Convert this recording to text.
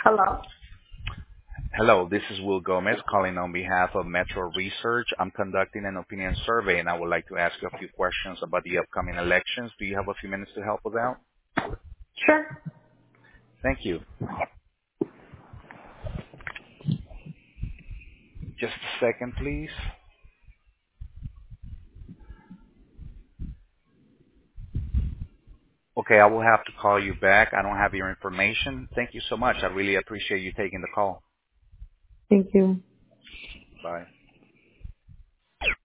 Hello. Hello, this is Will Gomez calling on behalf of Metro Research. I'm conducting an opinion survey, and I would like to ask you a few questions about the upcoming elections. Do you have a few minutes to help us out? Sure. Thank you. Just a second, please. Okay, I will have to call you back. I don't have your information. Thank you so much. I really appreciate you taking the call. Thank you. Bye.